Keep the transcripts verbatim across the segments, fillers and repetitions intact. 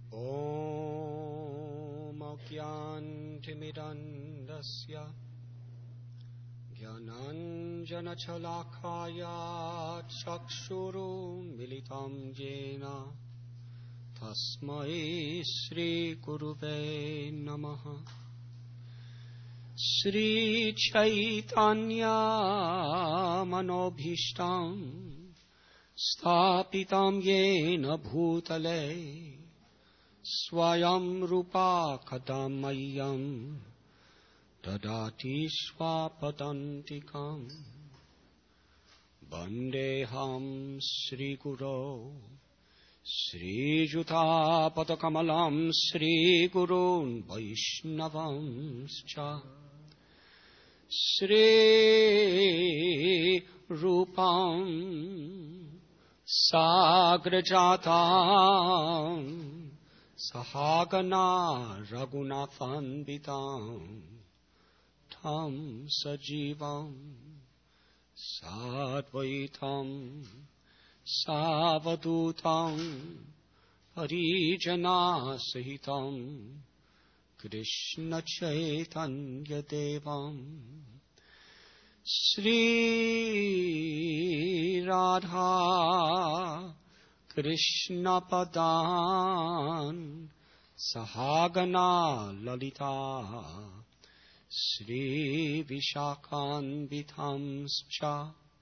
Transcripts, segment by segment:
Om Agyantimirandasya Gyananjana Chalakaya Chakshuru Militam Jena Tasmai Sri Guruve Namaha. Sri Chaitanya Manobhishtam Sthapitam Yena Bhutale Swayam Rupa Kadamayam Dadati Swapadantikam Bandeham Sri Guru Sri Juta Padakamalam Sri Gurun Vaishnavamscha Sri Rupam Sagrajatam Sahagana Raghunathanvitam Tam Sajivam Sadvaitam Savadutam Parijana Sahitam Krishna Chaitanya Devam Sri Radha Krishna Padan Sahagana Lalita Sri Vishakan Vitamscha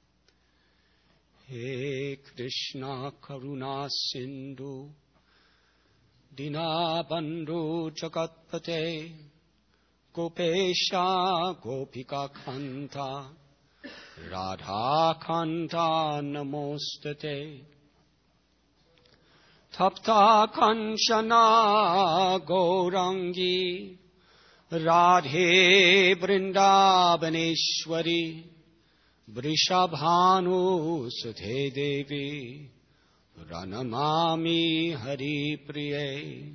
He Krishna Karuna Sindhu Dinabandhu Jagatpate Gopesha Gopika Kanta Radha Kanta Namostate Tapta Kanchana Gaurangi Radhe Vrindavaneshwari Vrishabhanu Suthe Devi Ranamami Hari Priye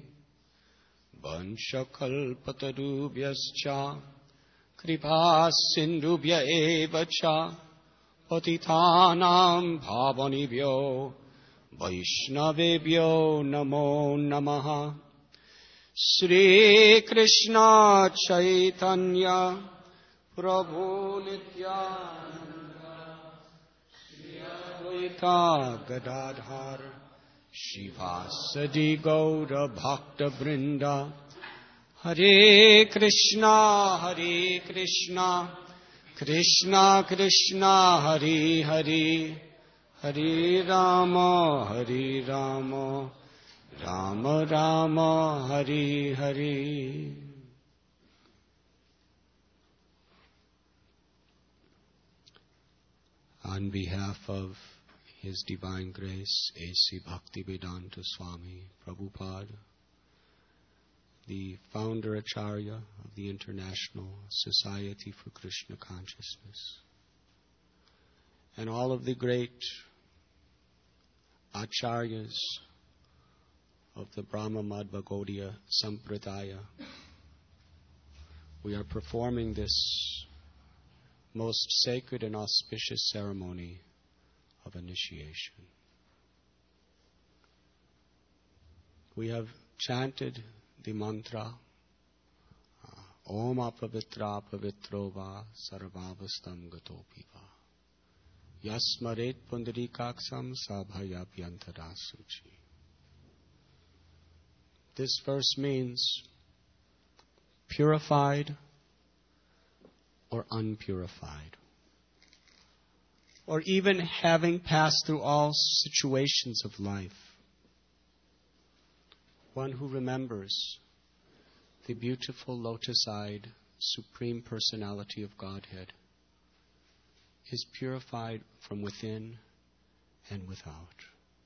Vanchakalpatarubhyascha Kripa Sindhubhya Evacha Patitanam Bhavanibhyo Vaishnavebhyo Namo Namaha. Sri Krishna Chaitanya Prabhu Nityananda Shri Advaita Gadadhar Shivasadi Gaura Bhakta Vrinda. Hare Krishna Hare Krishna Krishna Krishna Hare Hare Hare Rama Hare Rama Rama Rama Hare Hare. On behalf of His Divine Grace, A C Bhaktivedanta Swami Prabhupada, the founder Acharya of the International Society for Krishna Consciousness, and all of the great Acharyas of the Brahma Madhva Gaudiya Sampradaya, we are performing this most sacred and auspicious ceremony of initiation. We have chanted the mantra Om Apavitra Pavitro Va Sarvavastam Gatopi Va Yasmaret Pundarikaksam Sabhayabhyantarasuchi. This verse means purified or unpurified, or even having passed through all situations of life. One who remembers the beautiful lotus-eyed Supreme Personality of Godhead is purified from within and without.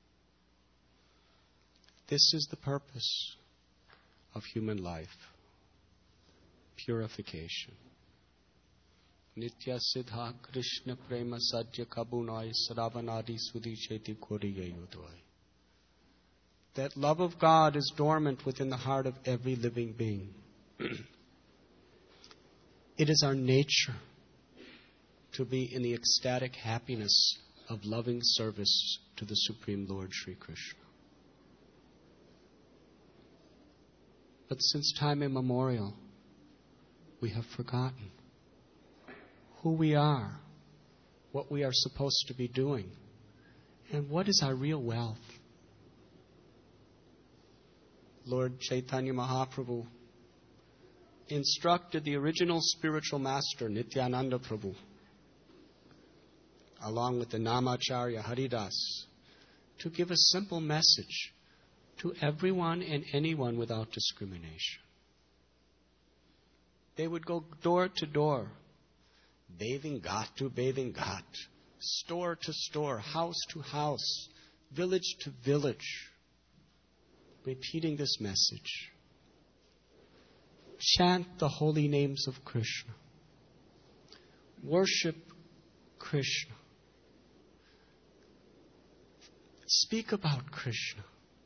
This is the purpose of human life, purification. Nitya Siddha Krishna Prema Sadhya Kabunai Saravanadi Sudhi Cheti Koriya Yudvai. That love of God is dormant within the heart of every living being. It is our nature to be in the ecstatic happiness of loving service to the Supreme Lord Sri Krishna. But since time immemorial, we have forgotten who we are, what we are supposed to be doing, and what is our real wealth. Lord Chaitanya Mahaprabhu instructed the original spiritual master, Nityananda Prabhu, along with the Namacharya Haridas, to give a simple message to everyone and anyone without discrimination. They would go door to door, bathing ghat to bathing ghat, store to store, house to house, village to village, repeating this message. Chant the holy names of Krishna. Worship Krishna. Speak about Krishna.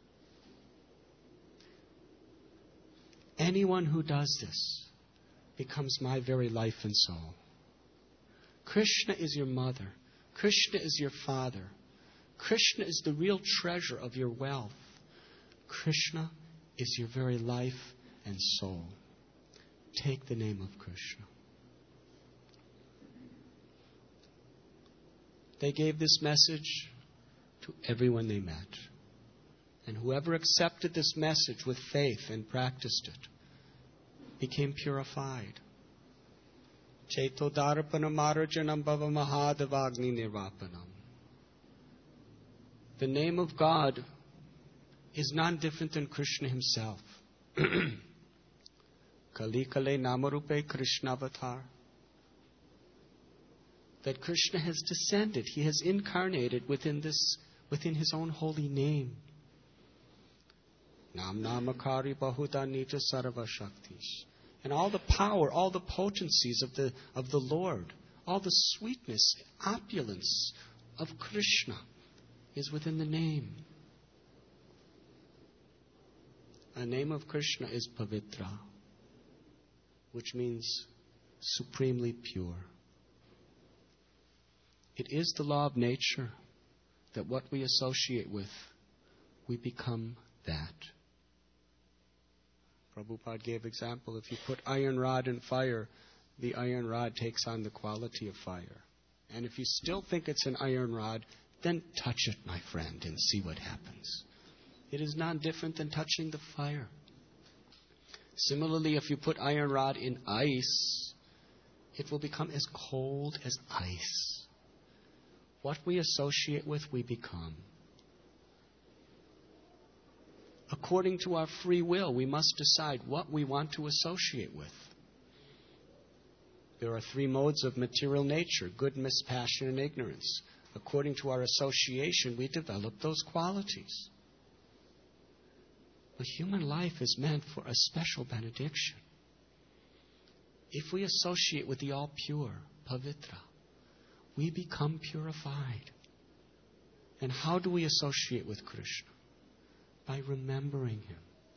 Anyone who does this becomes my very life and soul. Krishna is your mother. Krishna is your father. Krishna is the real treasure of your wealth. Krishna is your very life and soul. Take the name of Krishna. They gave this message to everyone they met. And whoever accepted this message with faith and practiced it became purified. Chaito darpanam marajanam bhava mahadavagni nirvapanam. The name of God is none different than Krishna himself. Kali kale namarupe Krishna avatar. That Krishna has descended. He has incarnated within this, within his own holy name. Nam namakari bahuda nija sarva shaktis. And all the power, all the potencies of the of the Lord, all the sweetness, opulence of Krishna is within the name. The name of Krishna is Pavitra, which means supremely pure. It is the law of nature that what we associate with, we become that. Prabhupada gave example, if you put iron rod in fire, the iron rod takes on the quality of fire. And if you still think it's an iron rod, then touch it, my friend, and see what happens. It is not different than touching the fire. Similarly, if you put iron rod in ice, it will become as cold as ice. What we associate with, we become. According to our free will, we must decide what we want to associate with. There are three modes of material nature: goodness, passion, and ignorance. According to our association, we develop those qualities. The human life is meant for a special benediction. If we associate with the all-pure, Pavitra, we become purified. And how do we associate with Krishna? By remembering him.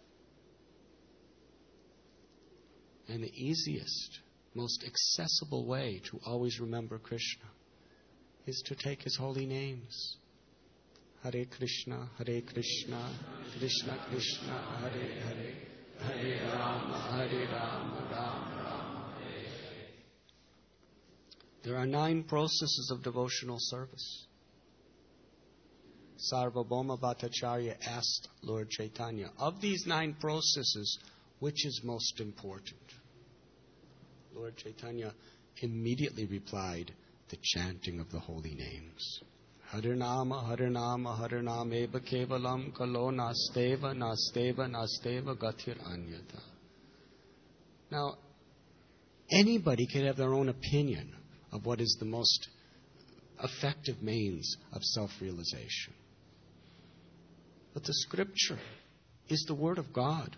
And the easiest, most accessible way to always remember Krishna is to take his holy names. Hare Krishna, Hare Krishna, Krishna Krishna, Hare Hare, Hare Rama, Hare Rama, Rama Rama, Hare Hare. There are nine processes of devotional service. Sarvabhauma Bhattacharya asked Lord Chaitanya, of these nine processes, which is most important? Lord Chaitanya immediately replied, the chanting of the holy names. Harinama, Harinama, Hariname Kevalam Kalo Nasteva, Nasteva, Nasteva Gatir Anyata. Now, anybody can have their own opinion of what is the most effective means of self-realization. But the scripture is the word of God.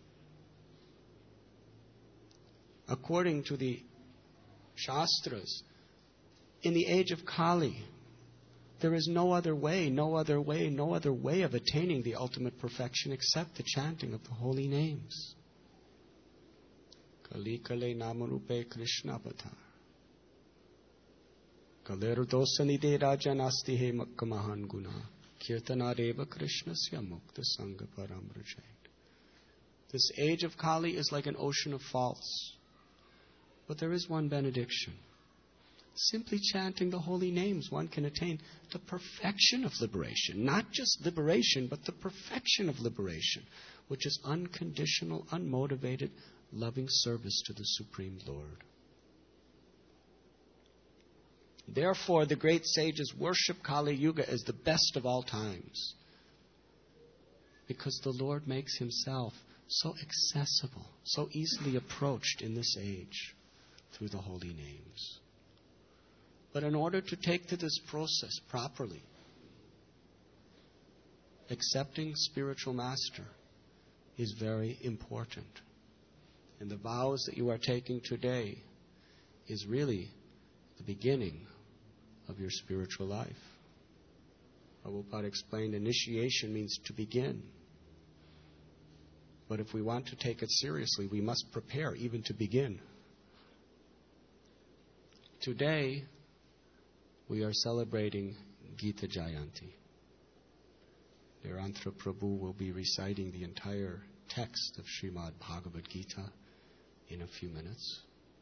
According to the Shastras, in the age of Kali, there is no other way, no other way, no other way of attaining the ultimate perfection except the chanting of the holy names. Kali Kale Namarupe Krishna Avatar. Kaleru dosanide rajanasti he makkamahan guna. Kirtanareva Krishnasya Mukta Sangha Paramrajait. This age of Kali is like an ocean of faults. But there is one benediction. Simply chanting the holy names, one can attain the perfection of liberation. Not just liberation, but the perfection of liberation, which is unconditional, unmotivated, loving service to the Supreme Lord. Therefore, the great sages worship Kali Yuga as the best of all times, because the Lord makes himself so accessible, so easily approached in this age through the holy names. But in order to take to this process properly, accepting spiritual master is very important. And the vows that you are taking today is really the beginning of your spiritual life. Prabhupada explained initiation means to begin. But if we want to take it seriously, we must prepare even to begin. Today, we are celebrating Gita Jayanti. Niranthara Prabhu will be reciting the entire text of Srimad Bhagavad Gita in a few minutes.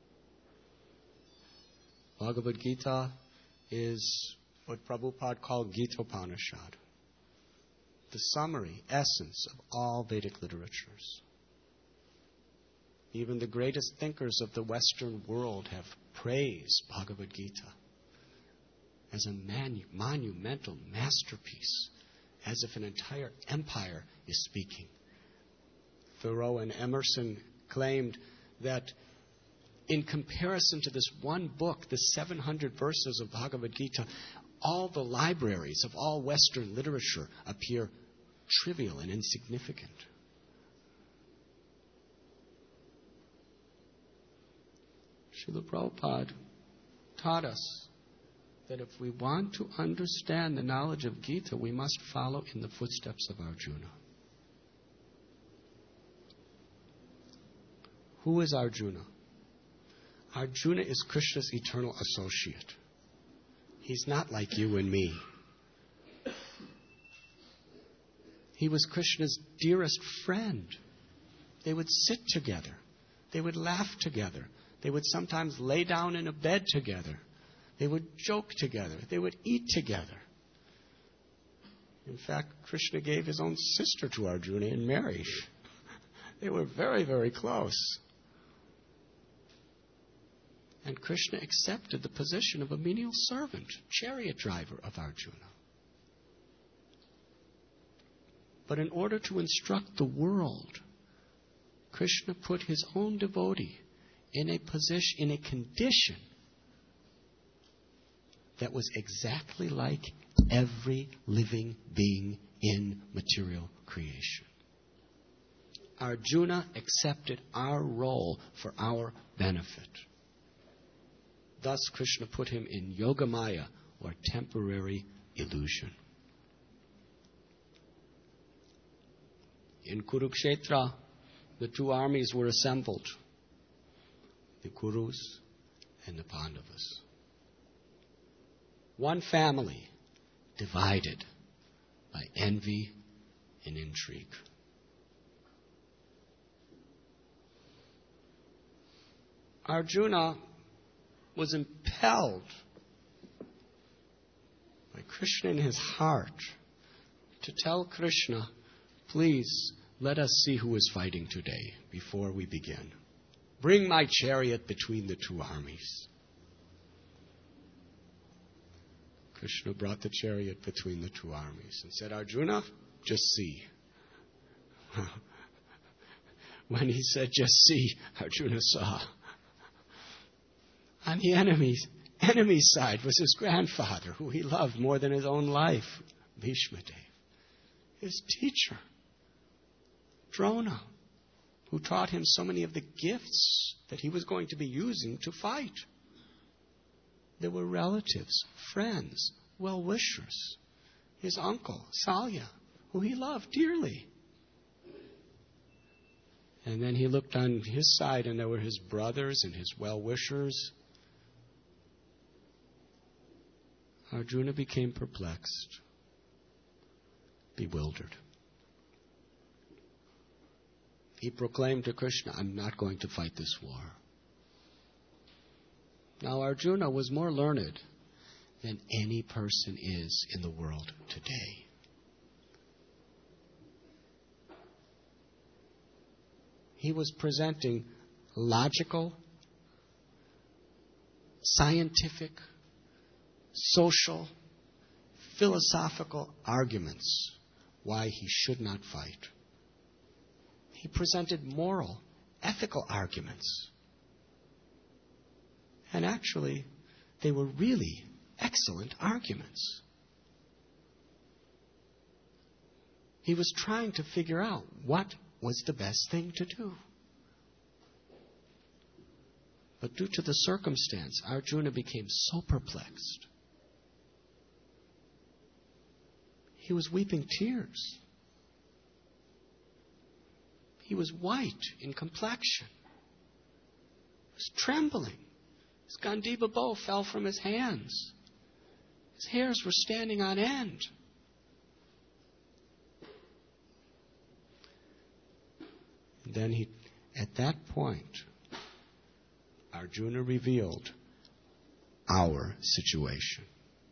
Bhagavad Gita is what Prabhupada called Gita-upanishad, the summary, essence of all Vedic literatures. Even the greatest thinkers of the Western world have praised Bhagavad Gita as a manu- monumental masterpiece, as if an entire empire is speaking. Thoreau and Emerson claimed that in comparison to this one book, the seven hundred verses of Bhagavad Gita, all the libraries of all Western literature appear trivial and insignificant. Srila Prabhupada taught us that if we want to understand the knowledge of Gita, we must follow in the footsteps of Arjuna. Who is Arjuna? Arjuna is Krishna's eternal associate. He's not like you and me. He was Krishna's dearest friend. They would sit together. They would laugh together. They would sometimes lay down in a bed together. They would joke together. They would eat together. In fact, Krishna gave his own sister to Arjuna in marriage. They were very, very close. And Krishna accepted the position of a menial servant, chariot driver of Arjuna. But in order to instruct the world, Krishna put his own devotee in a position, in a condition that was exactly like every living being in material creation. Arjuna accepted our role for our benefit. Thus, Krishna put him in Yogamaya, or temporary illusion. In Kurukshetra, the two armies were assembled, the Kurus and the Pandavas. One family divided by envy and intrigue. Arjuna was impelled by Krishna in his heart to tell Krishna, please let us see who is fighting today before we begin. Bring my chariot between the two armies. Krishna brought the chariot between the two armies and said, Arjuna, just see. When he said, just see, Arjuna saw. On the enemy's, enemy's side was his grandfather, who he loved more than his own life, Bhishma Dev. His teacher, Drona, who taught him so many of the gifts that he was going to be using to fight. There were relatives, friends, well-wishers. His uncle, Salya, who he loved dearly. And then he looked on his side, and there were his brothers and his well-wishers. Arjuna became perplexed, bewildered. he proclaimed to Krishna, I'm not going to fight this war. Now Arjuna was more learned than any person is in the world today. He was presenting logical, scientific, social, philosophical arguments why he should not fight. He presented moral, ethical arguments. And actually, they were really excellent arguments. He was trying to figure out what was the best thing to do. But due to the circumstance, Arjuna became so perplexed. He was weeping tears. He was white in complexion. He was trembling. His Gandiva bow fell from his hands. His hairs were standing on end. And then he, at that point, Arjuna revealed our situation.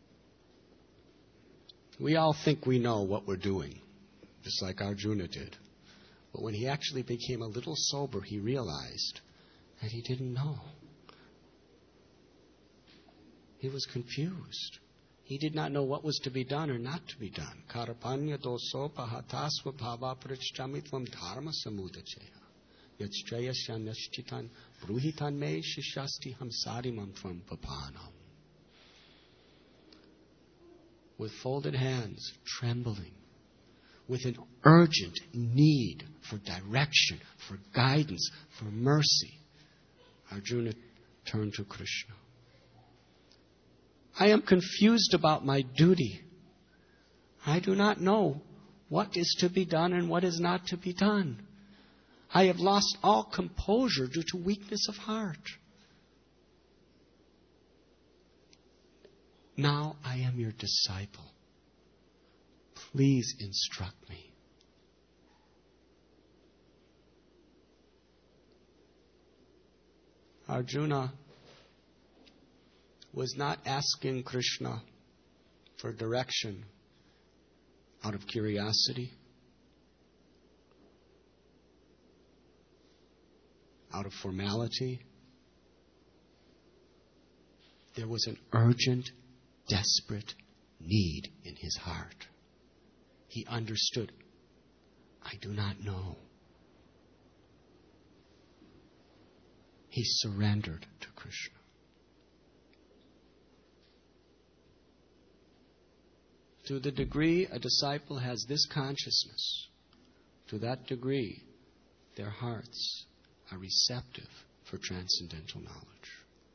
We all think we know what we're doing, just like Arjuna did. But when he actually became a little sober, he realized that he didn't know. He was confused. He did not know what was to be done or not to be done. Karapanya doso pahatasva bhava prachchamitvam dharma samudacheya. Yachchayasya nashchitan bruhitan me shishasti hamsarimam tvam papanam. With folded hands, trembling, with an urgent need for direction, for guidance, for mercy, Arjuna turned to Krishna. I am confused about my duty. I do not know what is to be done and what is not to be done. I have lost all composure due to weakness of heart. Now I am your disciple. Please instruct me. Arjuna was not asking Krishna for direction out of curiosity, out of formality. There was an urgent, desperate need in his heart. He understood, I do not know. He surrendered to Krishna. To the degree a disciple has this consciousness, to that degree their hearts are receptive for transcendental knowledge.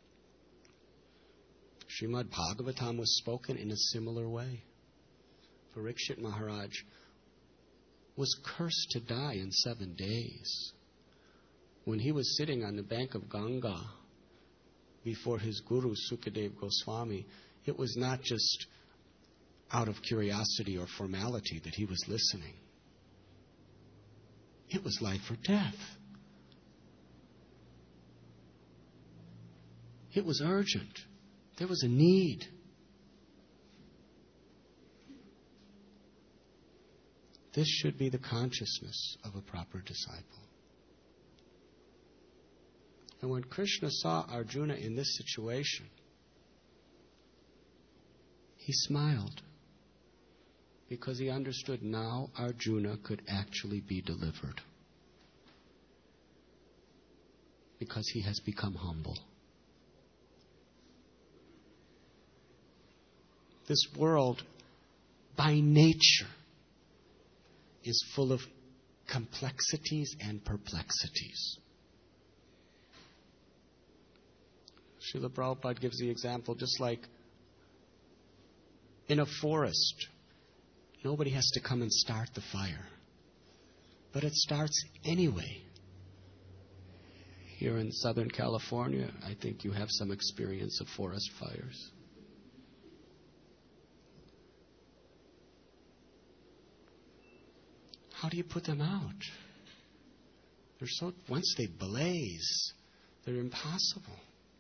Srimad Bhagavatam was spoken in a similar way. Parikshit Maharaj was cursed to die in seven days. When he was sitting on the bank of Ganga before his guru Sukadev Goswami, it was not just out of curiosity or formality that he was listening. It was life or death. It was urgent. There was a need. This should be the consciousness of a proper disciple. And when Krishna saw Arjuna in this situation, he smiled because he understood now Arjuna could actually be delivered because he has become humble. This world, by nature, is full of complexities and perplexities. Srila Prabhupada gives the example, just like in a forest, nobody has to come and start the fire. But it starts anyway. Here in Southern California, I think you have some experience of forest fires. How do you put them out? They're so, once they blaze, they're impossible.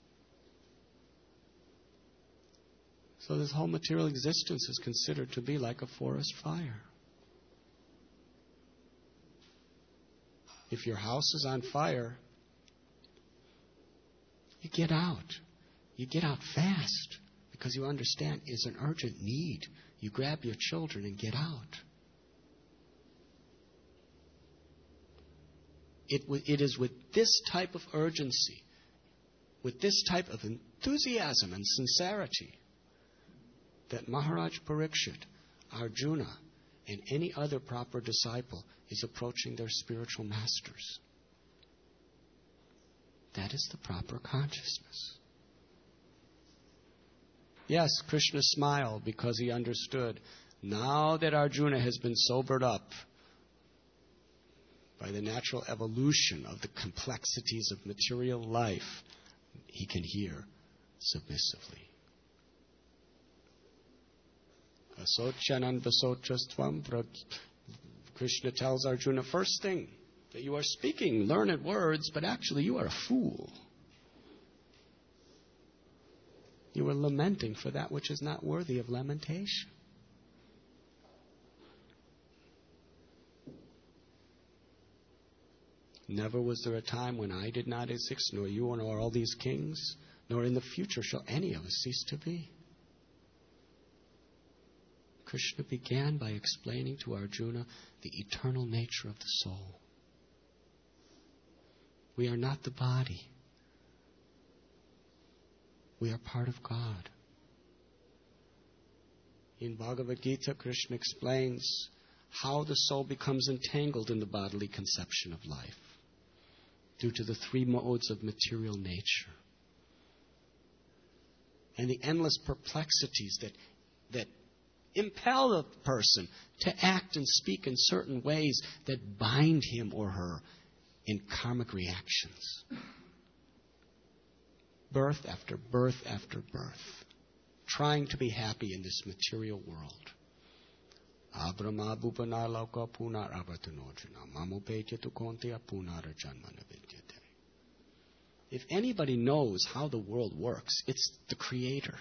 So this whole material existence is considered to be like a forest fire. If your house is on fire, you get out. You get out fast because you understand it's an urgent need. You grab your children and get out. It, it is with this type of urgency, with this type of enthusiasm and sincerity, that Maharaj Parikshit, Arjuna, and any other proper disciple is approaching their spiritual masters. That is the proper consciousness. Yes, Krishna smiled because he understood, now that Arjuna has been sobered up by the natural evolution of the complexities of material life, he can hear submissively. Asocyanan vasochastvam. Krishna tells Arjuna, first thing, that you are speaking learned words, but actually you are a fool. You are lamenting for that which is not worthy of lamentation. Never was there a time when I did not exist, nor you, nor all these kings, nor in the future shall any of us cease to be. Krishna began by explaining to Arjuna the eternal nature of the soul. We are not the body. We are part of God. In Bhagavad Gita, Krishna explains how the soul becomes entangled in the bodily conception of life due to the three modes of material nature and the endless perplexities that that impel a person to act and speak in certain ways that bind him or her in karmic reactions. Birth after birth after birth, trying to be happy in this material world. If anybody knows how the world works, it's the Creator.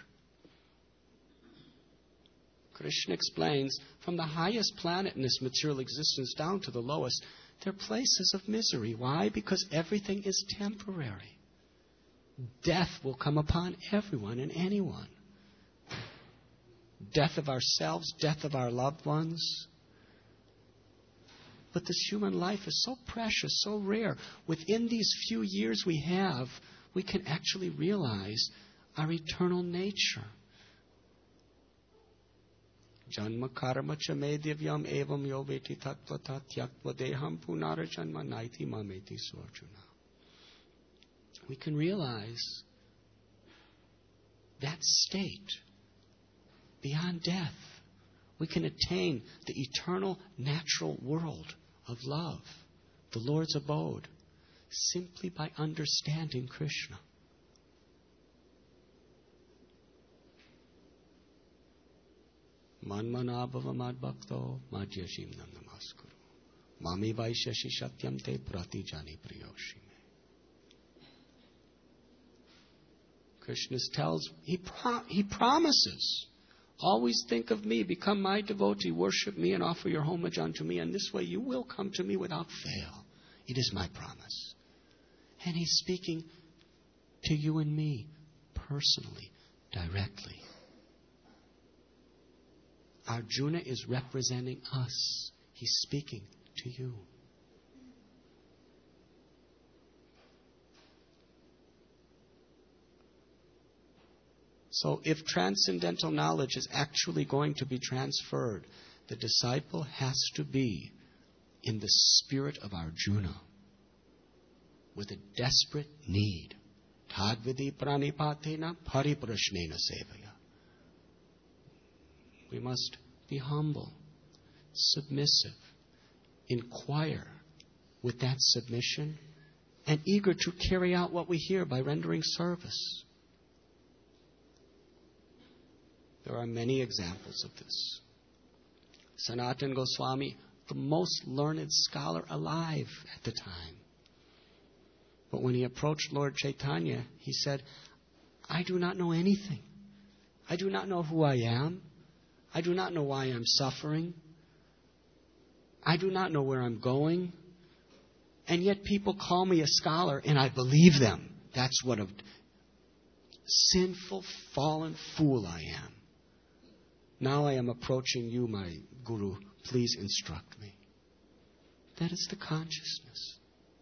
Krishna explains, from the highest planet in this material existence down to the lowest, they're places of misery. Why? Because everything is temporary. Death will come upon everyone and anyone. Death of ourselves, death of our loved ones. But this human life is so precious, so rare. Within these few years we have, we can actually realize our eternal nature. Janma karma cha me divyam evam yo veti tattva tatyakva deham punara janma naiti mameti sorjuna. We can realize that state beyond death. We can attain the eternal natural world of love, the Lord's abode, simply by understanding Krishna. Manmanabhava madbhakto madhyashim nam namaskuru. Mami vaishashi satyam te pratijani priyoshime. Krishna tells, he, pro- he promises, always think of me, become my devotee, worship me and offer your homage unto me, and this way you will come to me without fail. It is my promise. And he's speaking to you and me personally, directly. Arjuna is representing us. He's speaking to you. So if transcendental knowledge is actually going to be transferred, the disciple has to be in the spirit of Arjuna with a desperate need. Tadvidi pranipatena pariprashnena sevaya. We must be humble, submissive, inquire with that submission, and eager to carry out what we hear by rendering service. There are many examples of this. Sanatana Goswami, the most learned scholar alive at the time, But when he approached Lord Chaitanya, he said, I do not know anything. I do not know who I am. I do not know why I'm suffering. I do not know where I'm going. And yet people call me a scholar, and I believe them. That's what a sinful, fallen fool I am. Now I am approaching you, my Guru. Please instruct me. That is the consciousness.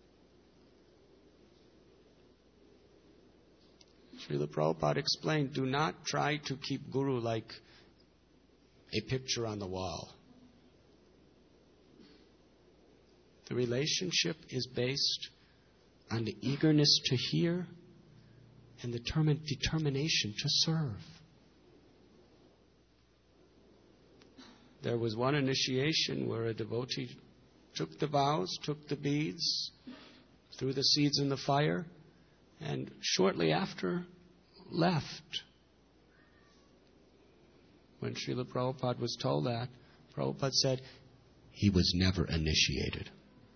Srila Prabhupada explained, do not try to keep Guru like a picture on the wall. The relationship is based on the eagerness to hear and the determin- determination to serve. There was one initiation where a devotee took the vows, took the beads, threw the seeds in the fire, and shortly after left. When Srila Prabhupada was told that, Prabhupada said, he was never initiated.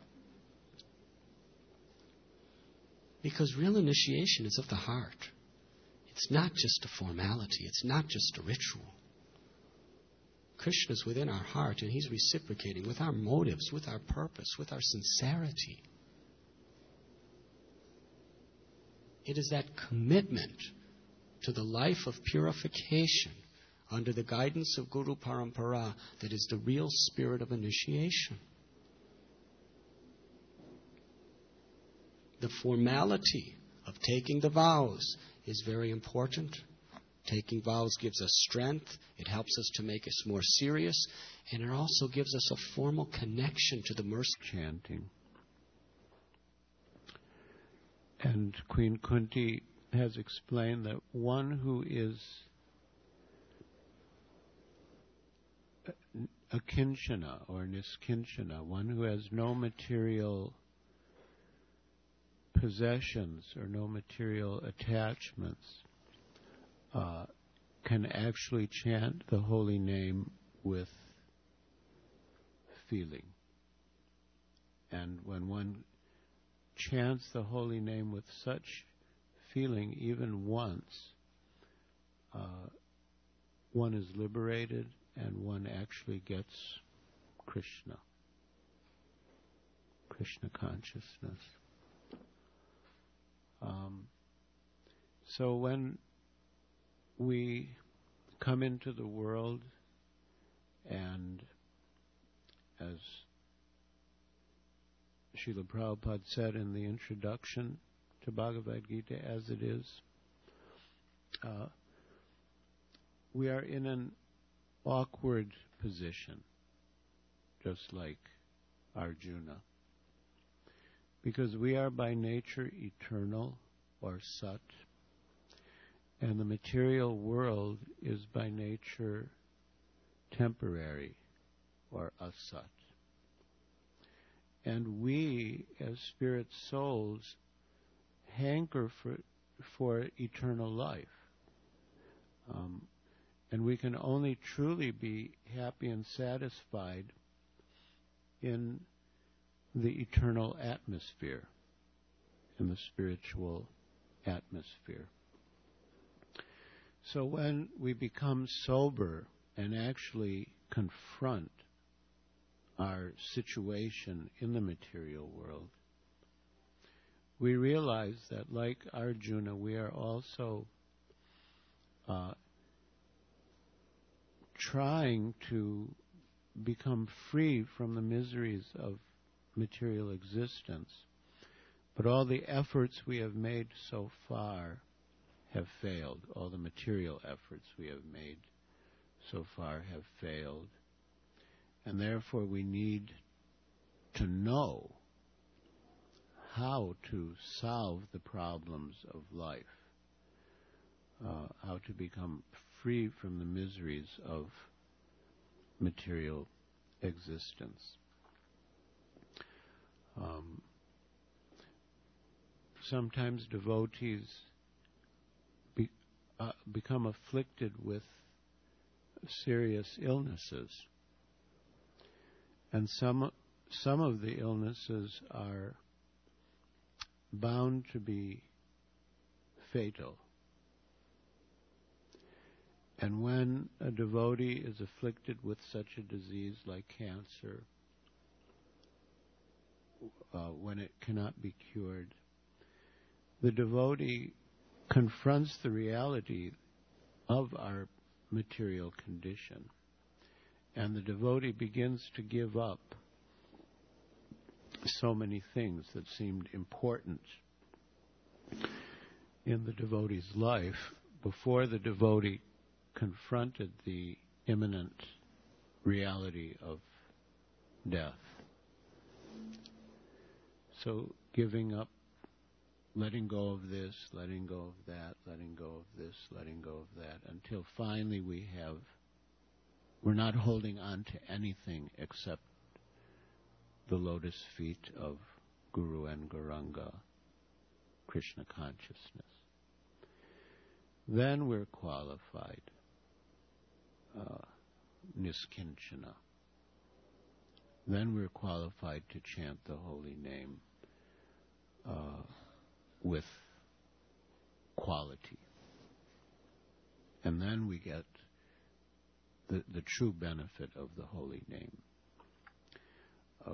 Because real initiation is of the heart. It's not just a formality. It's not just a ritual. Krishna is within our heart, and He's reciprocating with our motives, with our purpose, with our sincerity. It is that commitment to the life of purification under the guidance of Guru Parampara that is the real spirit of initiation. The formality of taking the vows is very important. Taking vows gives us strength. It helps us to make us more serious. And it also gives us a formal connection to the mercy. Chanting. And Queen Kunti has explained that one who is a kinchana or niskinchana, one who has no material possessions or no material attachments, uh, can actually chant the holy name with feeling. And when one chants the holy name with such feeling, even once, uh, one is liberated and one actually gets Krishna, Krishna consciousness. Um, so when we come into the world, and as Srila Prabhupada said in the introduction to Bhagavad Gita, as it is, uh, we are in an awkward position, just like Arjuna, because we are by nature eternal, or sat, and the material world is by nature temporary, or asat. And we, as spirit souls, hanker for, for eternal life. Um, and we can only truly be happy and satisfied in the eternal atmosphere, in the spiritual atmosphere. So when we become sober and actually confront our situation in the material world, we realize that, like Arjuna, we are also uh, trying to become free from the miseries of material existence. But all the efforts we have made so far have failed. All the material efforts we have made so far have failed. And therefore we need to know how to solve the problems of life, uh, how to become free from the miseries of material existence. Um, sometimes devotees be, uh, become afflicted with serious illnesses, and some some of the illnesses are bound to be fatal. And when a devotee is afflicted with such a disease like cancer, uh, when it cannot be cured, the devotee confronts the reality of our material condition, and the devotee begins to give up so many things that seemed important in the devotee's life before the devotee confronted the imminent reality of death. So giving up, letting go of this, letting go of that, letting go of this, letting go of that, until finally we have, we're not holding on to anything except the lotus feet of Guru and Gauranga, Krishna consciousness. Then we're qualified, uh, niskinchana. Then we're qualified to chant the holy name uh, with quality. And then we get the, the true benefit of the holy name. Uh,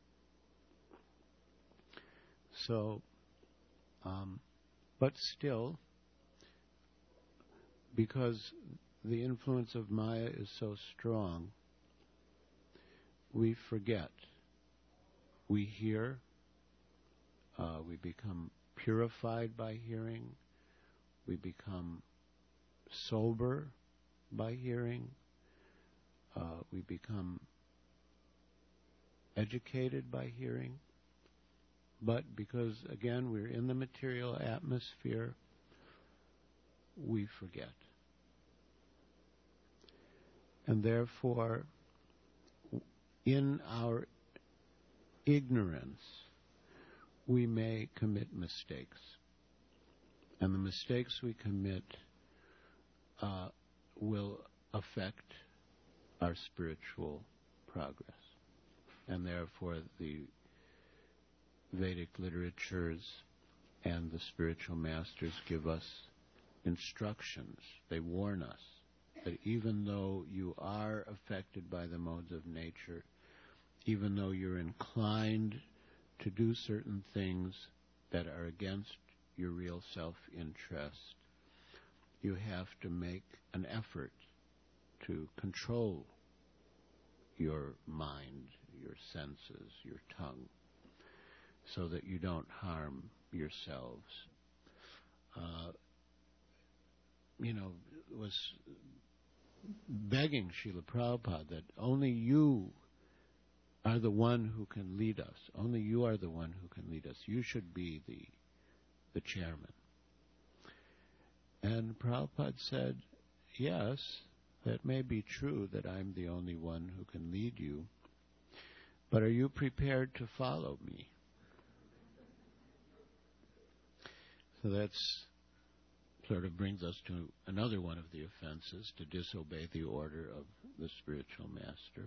so, um, but still, because the influence of Maya is so strong, we forget. We hear, uh, we become purified by hearing, we become sober by hearing, uh, we become educated by hearing, but because, again, we're in the material atmosphere, we forget. And therefore, in our ignorance, we may commit mistakes. And the mistakes we commit uh, will affect our spiritual progress. And therefore, the Vedic literatures and the spiritual masters give us instructions. They warn us that even though you are affected by the modes of nature, even though you're inclined to do certain things that are against your real self-interest, you have to make an effort to control your mind, your senses, your tongue, so that you don't harm yourselves. Uh, you know, was begging Srila Prabhupada that only you are the one who can lead us. Only you are the one who can lead us. You should be the the chairman. And Prabhupada said, yes, that may be true that I'm the only one who can lead you, but are you prepared to follow me? So that's sort of brings us to another one of the offenses, to disobey the order of the spiritual master.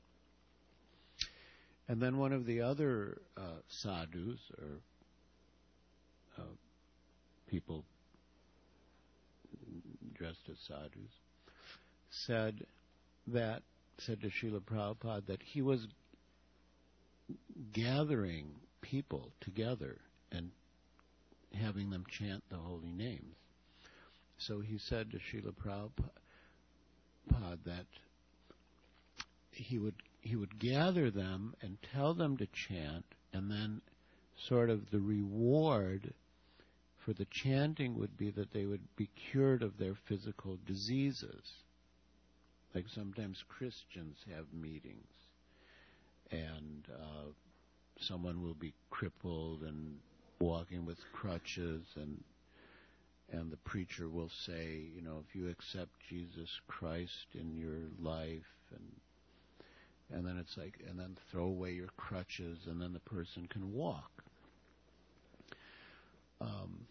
And then one of the other uh, sadhus, or uh, people dressed as sadhus, said that, said to Srila Prabhupada that he was gathering people together and having them chant the holy names. So he said to Srila Prabhupada that he would he would gather them and tell them to chant, and then sort of the reward for the chanting would be that they would be cured of their physical diseases. Like sometimes Christians have meetings, and uh, someone will be crippled and walking with crutches, and and the preacher will say, you know, if you accept Jesus Christ in your life, and and then it's like, and then throw away your crutches, and then the person can walk. Um,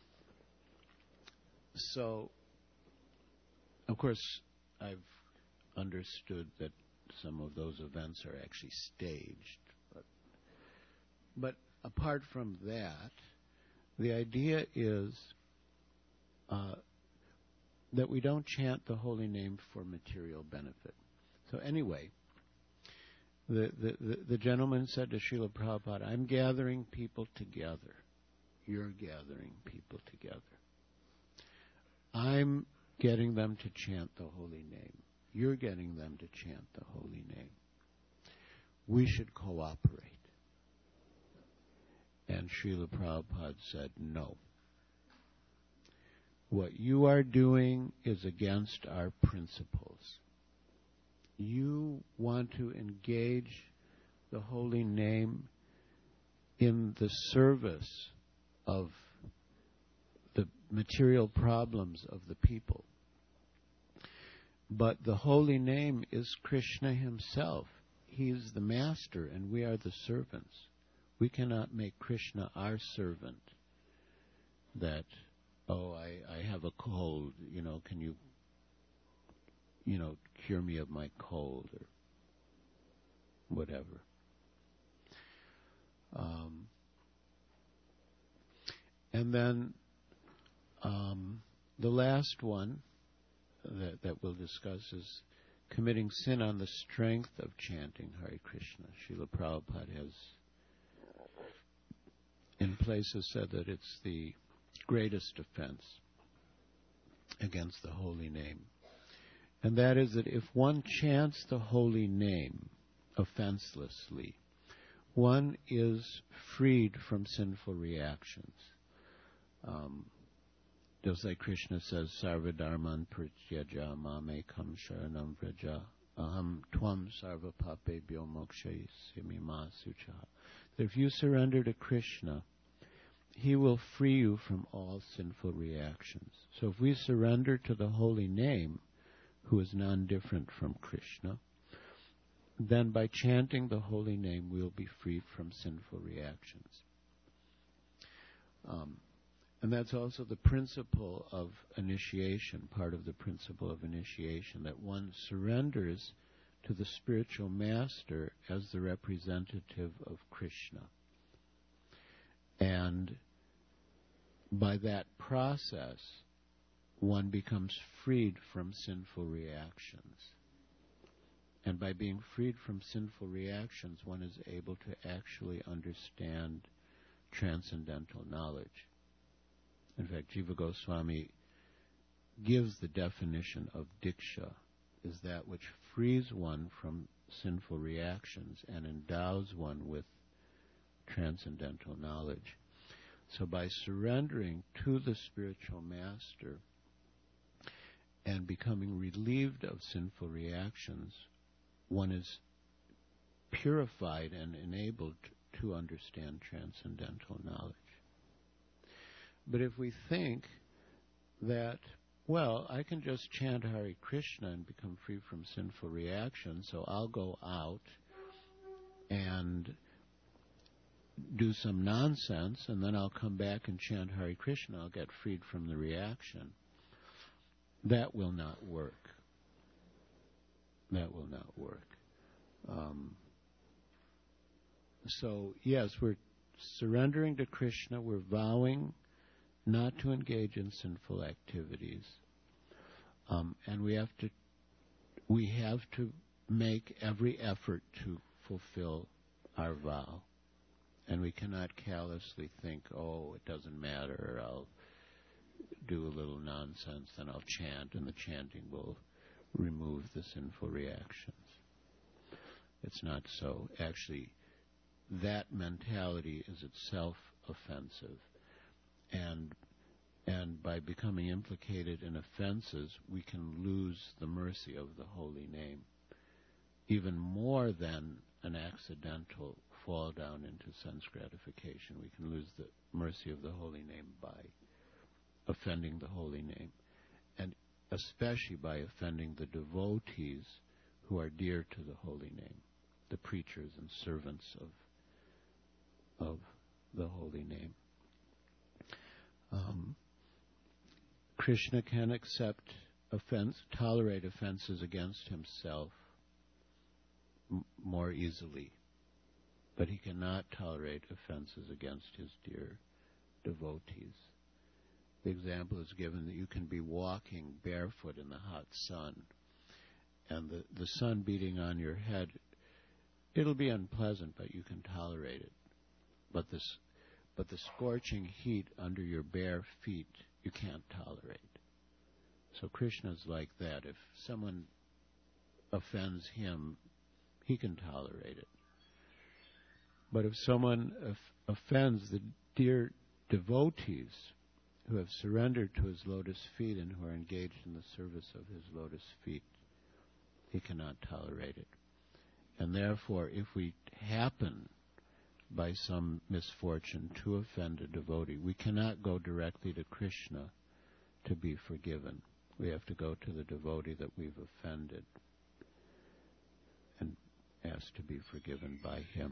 so, of course, I've understood that some of those events are actually staged. But, but apart from that, the idea is uh, that we don't chant the holy name for material benefit. So anyway, the, the, the, the gentleman said to Srila Prabhupada, I'm gathering people together. You're gathering people together. I'm getting them to chant the holy name. You're getting them to chant the holy name. We should cooperate. And Srila Prabhupada said, no. What you are doing is against our principles. You want to engage the holy name in the service of the material problems of the people. But the holy name is Krishna himself. He is the master and we are the servants. We cannot make Krishna our servant. That, oh, I, I have a cold, you know, can you, you know, cure me of my cold or whatever. Um, and then um, the last one that, that we'll discuss is committing sin on the strength of chanting Hare Krishna. Srila Prabhupada has in places said that it's the greatest offense against the holy name. And that is that if one chants the holy name offenselessly, one is freed from sinful reactions. Um, just like Krishna says, Sarva Dharman Prityaja Mame Kam Sharanam Vraja Aham Tvam Sarva Papebhyo Mokshayasimi Ma Suchaha. That if you surrender to Krishna, He will free you from all sinful reactions. So if we surrender to the holy name, who is non-different from Krishna, then by chanting the holy name, we'll be freed from sinful reactions. Um, and that's also the principle of initiation, part of the principle of initiation, that one surrenders to the spiritual master as the representative of Krishna. And by that process, one becomes freed from sinful reactions. And by being freed from sinful reactions, one is able to actually understand transcendental knowledge. In fact, Jiva Goswami gives the definition of Diksha, is that which frees one from sinful reactions and endows one with transcendental knowledge. So by surrendering to the spiritual master and becoming relieved of sinful reactions, one is purified and enabled to understand transcendental knowledge. But if we think that, well, I can just chant Hare Krishna and become free from sinful reactions, so I'll go out and do some nonsense, and then I'll come back and chant Hare Krishna, I'll get freed from the reaction. That will not work. That will not work. Um, so, yes, we're surrendering to Krishna, we're vowing not to engage in sinful activities. Um, and we have to we have to make every effort to fulfill our vow. And we cannot callously think, oh, it doesn't matter, I'll do a little nonsense, then I'll chant, and the chanting will remove the sinful reactions. It's not so. Actually, that mentality is itself offensive. And and by becoming implicated in offenses, we can lose the mercy of the holy name, even more than an accidental fall down into sense gratification. We can lose the mercy of the holy name by offending the holy name, and especially by offending the devotees who are dear to the holy name, the preachers and servants of of the holy name. Um, Krishna can accept offense, tolerate offenses against himself m- more easily, but he cannot tolerate offenses against his dear devotees. The example is given that you can be walking barefoot in the hot sun, and the, the sun beating on your head, it'll be unpleasant, but you can tolerate it. But this, but the scorching heat under your bare feet, you can't tolerate. So Krishna's like that. If someone offends him, he can tolerate it. But if someone of- offends the dear devotees who have surrendered to his lotus feet and who are engaged in the service of his lotus feet, he cannot tolerate it. And therefore, if we happen by some misfortune to offend a devotee, we cannot go directly to Krishna to be forgiven. We have to go to the devotee that we've offended and ask to be forgiven by him.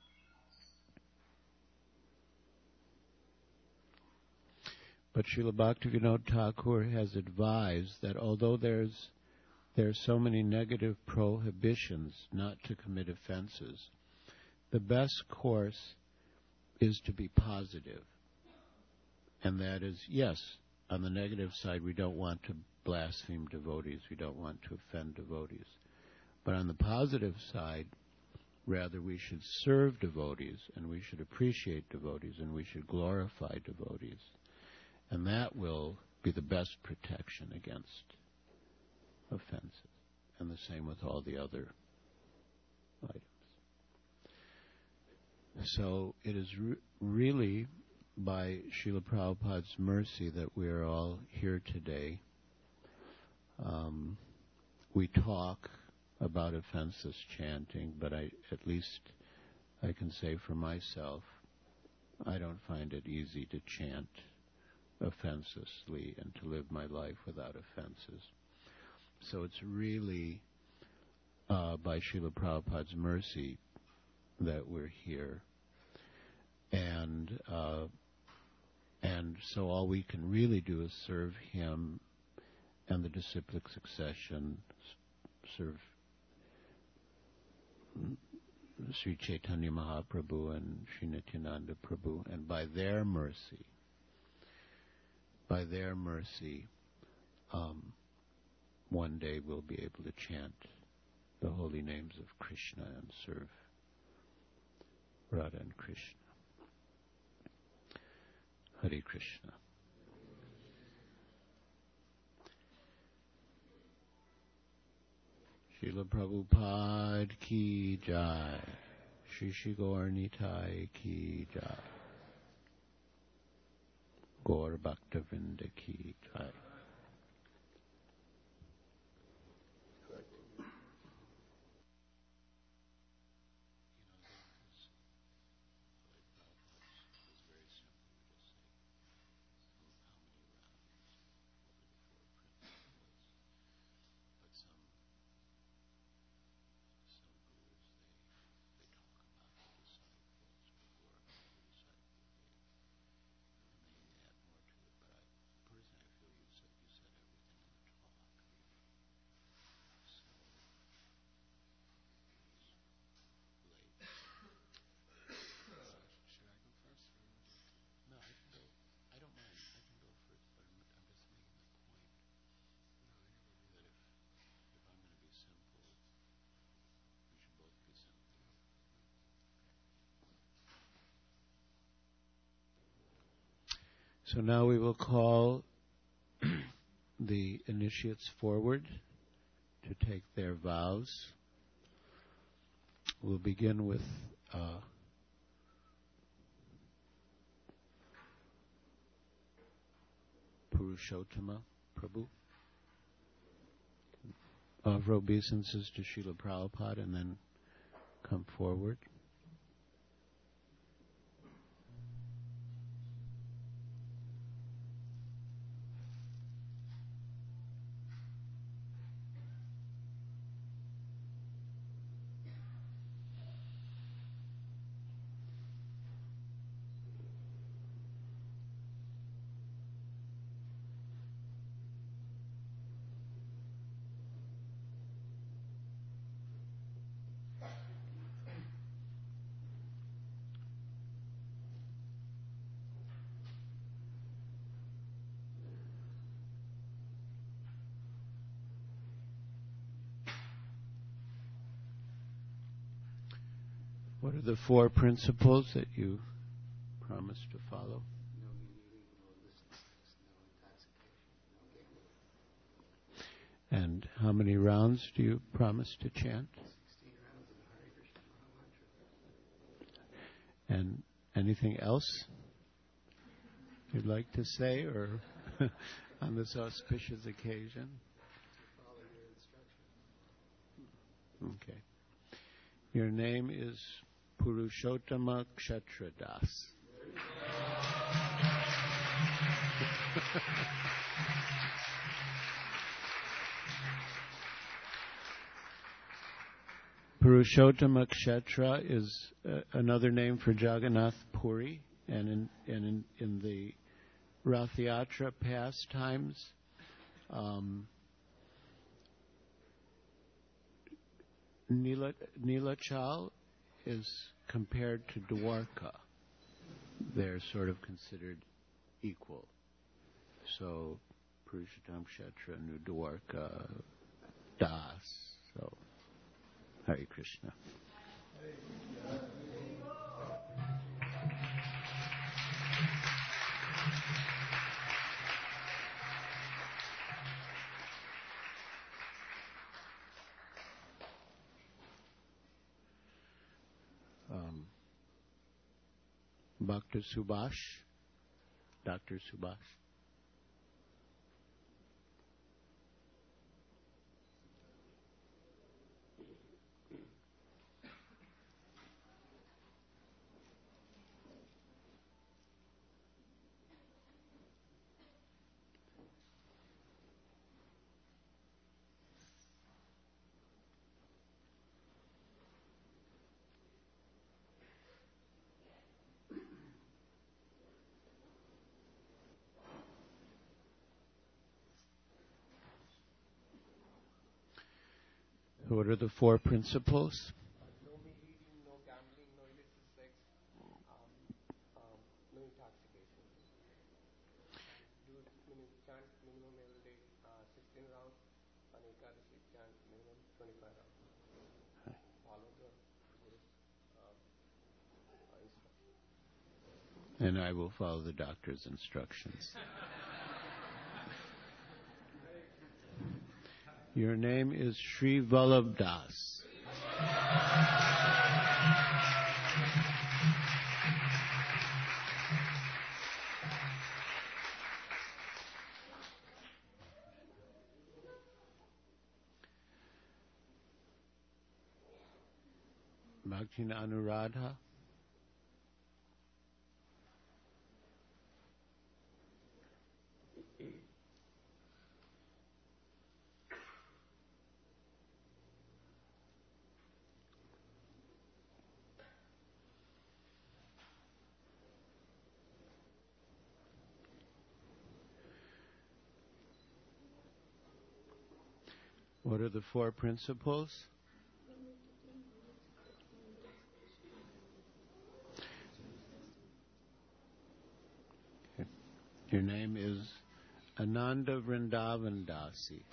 But Srila Bhaktivinoda Thakur has advised that although there's there are so many negative prohibitions not to commit offenses, the best course is to be positive. And that is, yes, on the negative side, we don't want to blaspheme devotees, we don't want to offend devotees. But on the positive side, rather we should serve devotees, and we should appreciate devotees, and we should glorify devotees. And that will be the best protection against offenses. And the same with all the other items. So it is re- really by Srila Prabhupada's mercy that we are all here today. Um, we talk about offenseless chanting, but I, at least I can say for myself, I don't find it easy to chant offenselessly and to live my life without offenses. So it's really uh, by Srila Prabhupada's mercy that we're here. And uh, and so all we can really do is serve him and the disciplic succession, serve Sri Chaitanya Mahaprabhu and Sri Nityananda Prabhu, and by their mercy, by their mercy, um, one day we'll be able to chant the holy names of Krishna and serve Radha and Krishna. Hare Krishna. Srila Prabhupada ki jai. Shri Shri Gaur Nitai ki jai. Gaur Bhaktavinda ki jai. So now we will call the initiates forward to take their vows. We'll begin with uh, Purushottama Prabhu. Offer obeisances to Srila Prabhupada and then come forward. What are the four principles that you promise to follow? And how many rounds do you promise to chant? And anything else you'd like to say, or on this auspicious occasion? Okay. Your name is Purushottama Kshatradas. Purushottama Kshetra is uh, another name for Jagannath Puri, and in, and in, in the Rath Yatra pastimes, um, Nila, Nilachal is compared to Dwarka. They're sort of considered equal. So, Purushottam Kshetra, Nu Dwarka, Das. So, Hare Krishna. Um, Bhakta Subhash, Doctor Subhash. What are the four principles? No meat eating, no gambling, no illicit sex, um, um, no intoxication. Do minimum, chant minimum every day, uh, sixteen rounds. On Ekadashi, chant minimum twenty-five rounds. Follow the Guru's um, uh, instructions. And I will follow the doctor's instructions. Your name is Sri Vallabh Das. Bhaktina Anuradha. What are the four principles? Okay. Your name is Ananda Vrindavan Dasi.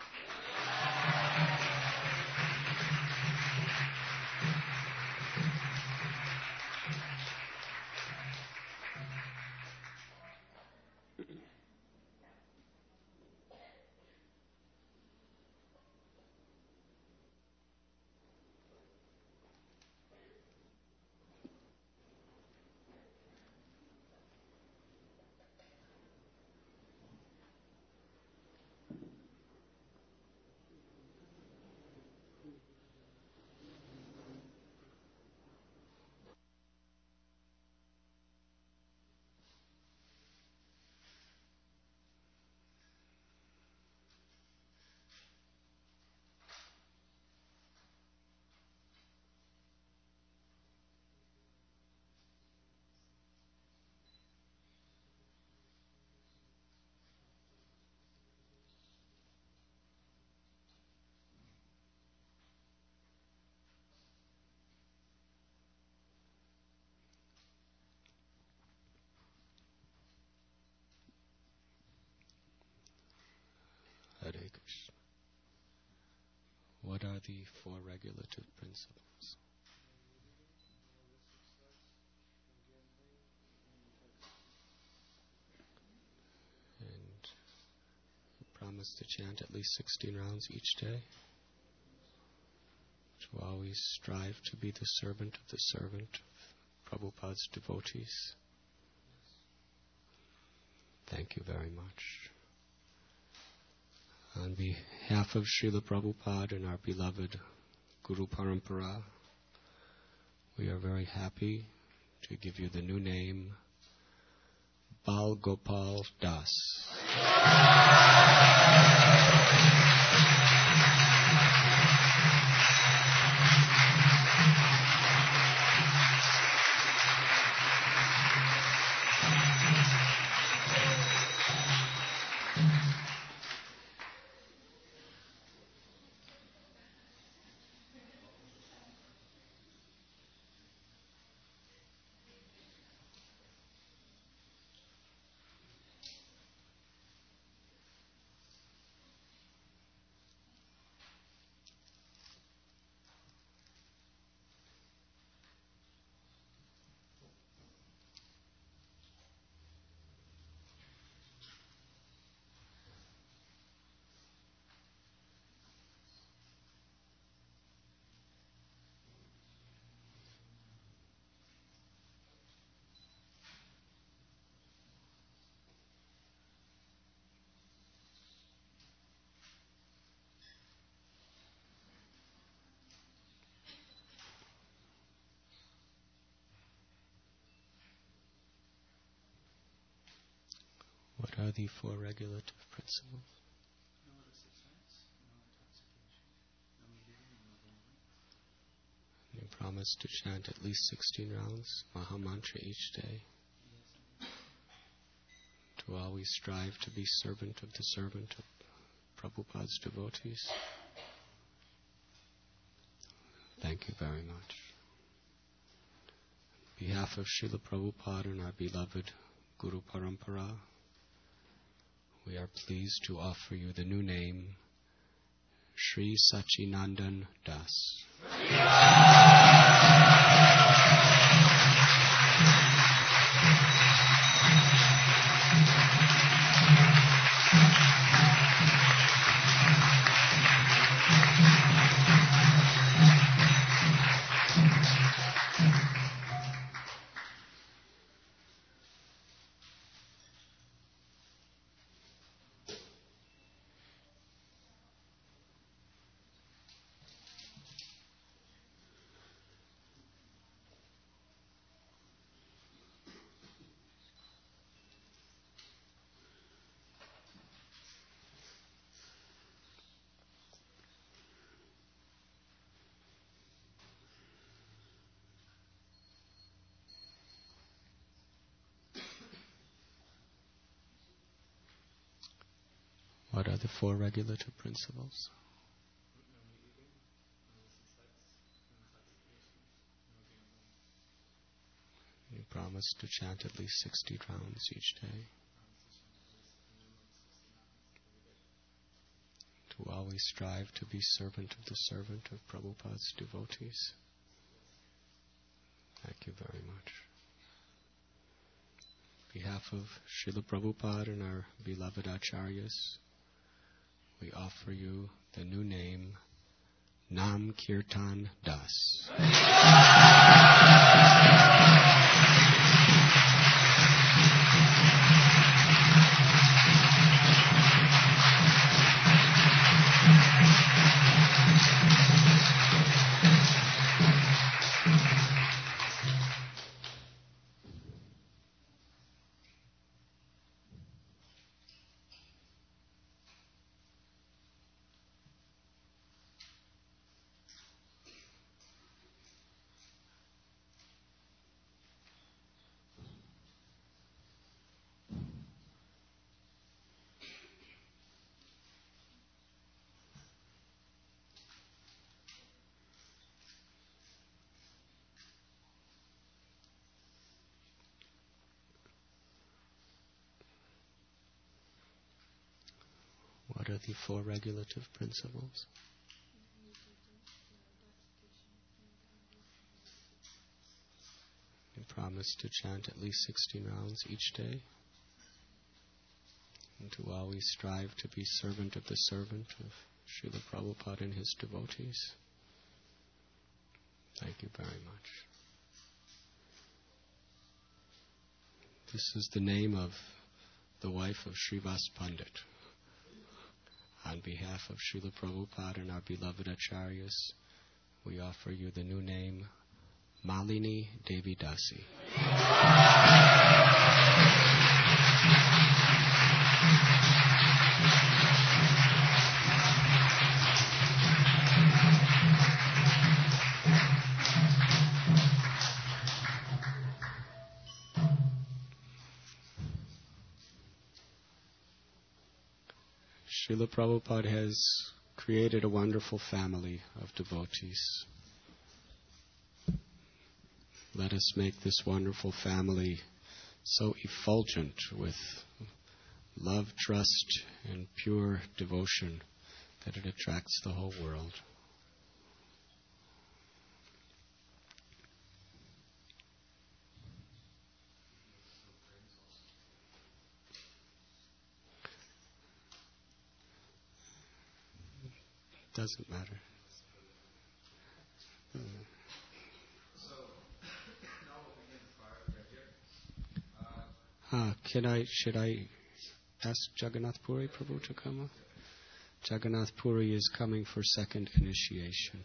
Hare Krishna. What are the four regulative principles? promise to chant at least sixteen rounds each day. To always strive to be the servant of the servant of Prabhupada's devotees. Thank you very much. On behalf of Srila Prabhupada and our beloved Guru Parampara, we are very happy to give you the new name, Bal Gopal Das. What are the four regulative principles? No exercise, no intoxication, no eating, no drinking. You promise to chant at least sixteen rounds, Maha Mantra each day. Yes. To always strive to be servant of the servant of Prabhupada's devotees. Thank you very much. On behalf of Srila Prabhupada and our beloved Guru Parampara, we are pleased to offer you the new name, Sri Sachinandan Das. What are the four regulative principles? No eating, no sex, no intoxication, no gambling. You promise to chant at least sixty rounds each day. To always strive to be servant of the servant of Prabhupada's devotees. Thank you very much. On behalf of Srila Prabhupada and our beloved Acharyas, we offer you the new name, Nam Kirtan Das. What are the four regulative principles? You promise to chant at least sixteen rounds each day. and to always strive to be servant of the servant of Srila Prabhupada and his devotees. Thank you very much. This is the name of the wife of Srivas Pandit. On behalf of Srila Prabhupada and our beloved Acharyas, we offer you the new name, Malini Devi Dasi. Srila Prabhupada has created a wonderful family of devotees. Let us make this wonderful family so effulgent with love, trust, and pure devotion that it attracts the whole world. Doesn't matter. Mm. Uh, can I, should I ask Jagannath Puri Prabhu to come up? Jagannath Puri is coming for second initiation.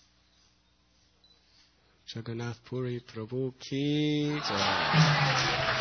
Jagannath Puri Prabhu ki jai.